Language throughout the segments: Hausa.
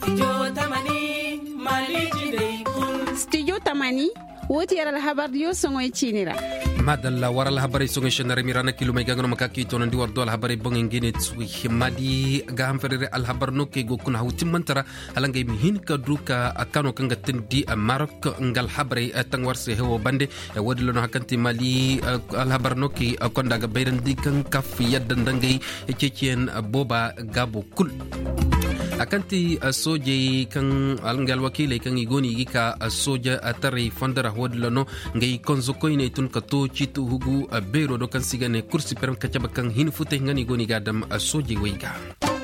Studio Tamani woti yara habar dio songoy chinira madalla waral habari songoy shenare mirana kilo may gangano makaki to ndi wardo al habari bongengene tsuwi madi gam ferere al habar no ke gokuna hawti mantara alangay mi hin ka duka akano kanga tendi Maroc ngal habari tangwarse hewo bande wodi lono hakanti mali al habar no ke konda ga beyrandi kan kaf yadda ndangay cecien boba gabo kul akanti soje kan alngal wakile kan igoni gika soja atare fondara hodlano ngai konzo koine tun kato chitu hugu bero do kan sigane kursi perm kachaba kan hin fute ngani goni gadam soje weiga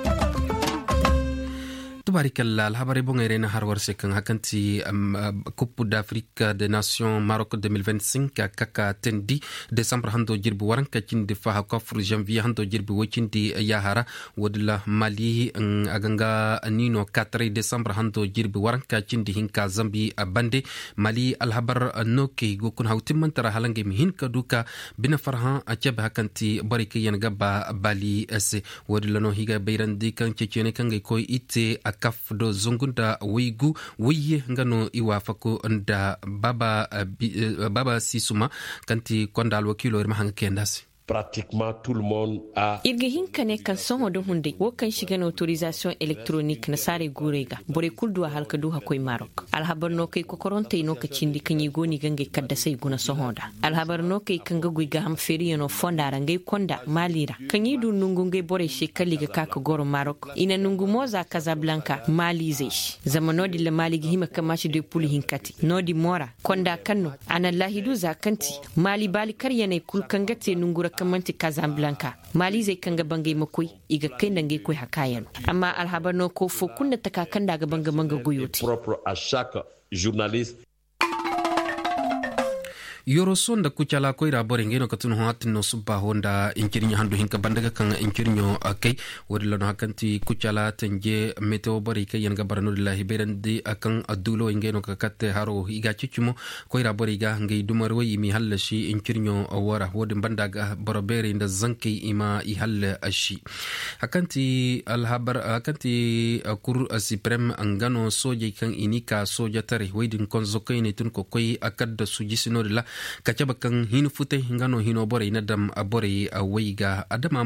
tubarikalla alhabari bongairena harwar sekan hakanti Coupe d'Afrique des Nations Maroc 2025 kaka tendi décembre hando jirbu waranka cinde fa kofru janvier hando jirbu wocindi yahara wodla Mali aganga nino 4 décembre hando jirbu waranka cinde hinka Zambi bande Mali alhabar noki gokun hawtimantara halange mi hinka duka bina farhan achaba hakanti barike yan gaba bali ese wodla no higa beyrandi kan cecene kan koy ite kaf do zungunda wigu wiye ngano iwa fako nda baba sisuma kanti kondal wakilo irma hanga kendasi pratiquement tout le monde a irga hinkane kan songo do hunde wo kan shiga autorisation électronique na sare gurega bore kuldu halka du hakoy Maroc alhabar no kay kokoronte no ka cindi kan yigoni gange kadda sai guna sohoda alhabar no kay kan ga guiga ham feriyo no fondara ngay konda malira kan yidu nungu ngay bore shekali ga kaka goro Maroc ina nungu moza Casablanca Mali zesh zamanodi le Mali gi hima kamashi de puli hinkati nodi mora konda kanno ana lahidu zakanti Mali bali karyane kulkangate nungura kamanti Casablanca Mali zai kanga bangai makoi iga kai nange koi hakayan amma alhabar no ko fo kunna takakan daga banga goyoti propre à chaque journaliste yoro sonda kuchala koira borengeno katun hatno subba honda inkirnya handu hinka bandaga kan inkirnyo akay wodilo no hakanti kuchala tenje meteo bori kay yan gabarano lillahi berandi akan adulo ingeno kakatte haro iga cicumo koira bori ga ngay dumarwo yimi hallashi inkirnyo wara wodi bandaga borobere inda zanki ima i halla ashi hakanti alhabar hakanti kur supreme angano soje kan inika soja tare wedin konzo kayne tun ko koy akadda sujisino la kacaba kan hinu fute ngano hino bore nadam bore weiga adama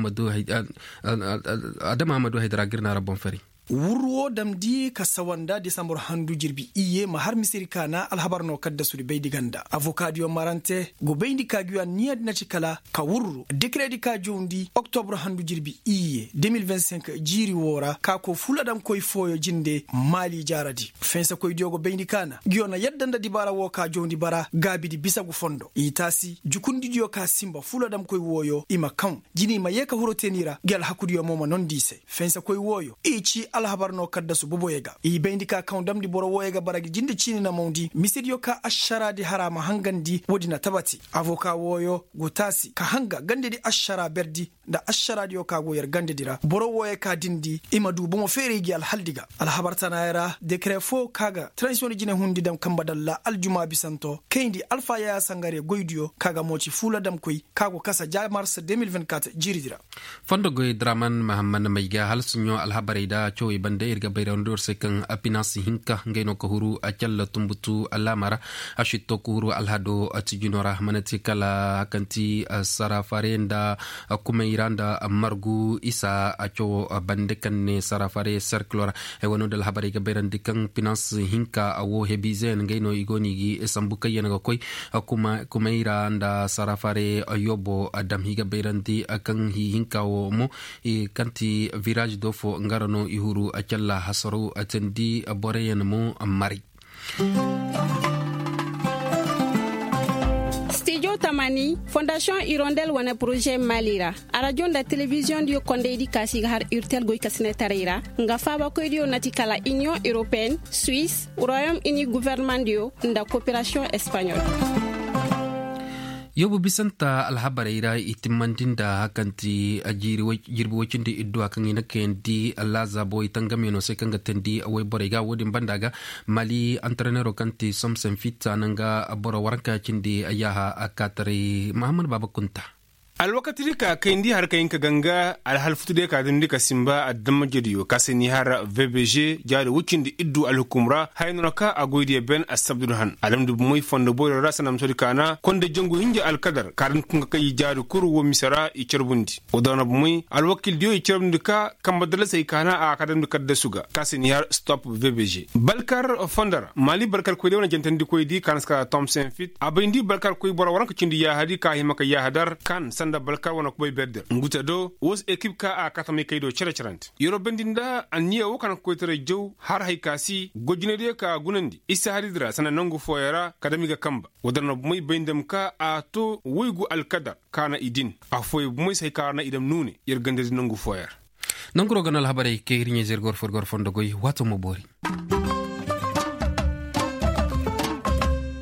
amadu haidara girna rabon fari wurwo damdi ka sawanda December handu jirbi iye ma har misiri kana alhabarno kadda suri beidi ganda avocado marante go beindi kagiwa niyad na cikala ka wurru decret ka jondi October handu jirbi iye 2025 jiri wora ka ko fuladam koy foyo jinde Mali jaradi fensa koy diogo beindi kana giona yaddanda dibara wo ka jondi bara gabidi bisagu fondo itasi jukundi dio ka simba fuladam koy woyo ima kan jini ma yeka hurotenira gel hakudiyo moma non dise fensa koy woyo ichi alhabarno kadda su boboyega i bendika kaundamdi boro woyega baragi jinde chini na maundi misidio ka ashara di harama hangandi wodina tabati avoka woyo gutasi ka hanga gande di ashara berdi da ashara di ka goyer gande dira boro woye ka dindi imadu bomo feregi alhaldiga alhabartana era decret fo kaga transition jine hundi dam kambadalla aljuma bisanto kendi alfa ya sangare goydiyo kaga mochi fula dam koy kago kasa mars 2024 jiridira fondo goy draman mahamman mayga halsunyo alhabarida choy bande irga bayrandur sekan apinasi hinka ngeno ko huru acalla tumbutu alamara ashito ko huru alhado atijunora manati kala kanti sarafarenda kuma iranda margu isa acho bande kanne sarafare circular e wono dal habari ga bayrandi kan pinasi hinka awo hebizen ngeno igoni gi sambuka yana koy kuma iranda sarafare yobo adam higa bayrandi kan hinka wo mo e kanti village dofo ngarano ihuru acalla hasaru atendi boreyen mo mari Studio Tamani Fondation Hirondelle wana projet Malira radio da télévision dio kondeidi kasi har urtel goy kasne tarira nga faba ko dio natikala Union Européenne Suisse Royaume-Uni gouvernement dio nda coopération espagnole yobu bisanta alhabarayra itimandinda hakanti jirbu wacindi iddu akan ina kendi alaza boy tangamino sekanga tendi away borega wodin bandaga Mali entraîneur kanti somsen fitta nanga boro waranka cindi ayaha akatari Muhammad Baba Kunta alwakati ka kaindi har kayinka ganga alhalfutu de ka dindi ka simba adamma jediyo kasini har VBG jari wucindi iddu alhukumra haynuna ka agoydi ben asabdurhan alamdu moy fondo boyo rasanam sori kana konde jongu hinje alkadar karan kunga kay jari kuru wo misara i cerbundi odana moy alwakil dio i cerbundi ka kambadala say kana a kadam kadda suga kasini har stop VBG balkar fondara mali balkar ko de wona jantandi koydi kanska Thompson fit abayndi balkar koy bora waranka cindi ya hadi ka himaka ya hadar kan sanda balkar wana koy bedder nguta do wos ekip ka a katame kaydo cercerant yoro bendinda aniya wokan koy tere jow har hay kasi gojinede ka gunandi isa hadidra sana nangu foyara kadamiga kamba wadana moy bendam ka a to woygu alkadar kana idin a foy moy say kana idam nune yergande nangu foyar nangro ganal habare ke riñe zergor forgor fondogoy wato mo bori